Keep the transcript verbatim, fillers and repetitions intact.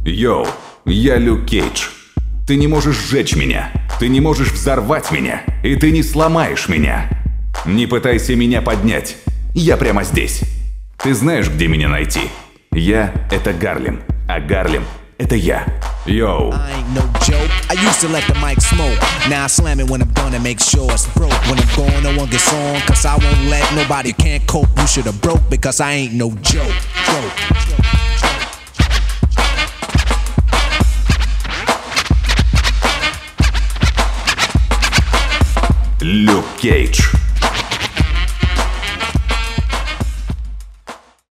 Йоу, я Люк Кейдж. Ты не можешь сжечь меня, ты не можешь взорвать меня, и ты не сломаешь меня. Не пытайся меня поднять, я прямо здесь. Ты знаешь, где меня найти? Я — это Гарлем, а Гарлем — это я. Йоу. I ain't no joke. I used to let the mic smoke. Now I slam it when I'm done and make sure it's broke. When I'm gone, no one gets on. Cause I won't let nobody can't cope. You should have broke because I ain't no joke. Joke. Люк Кейдж.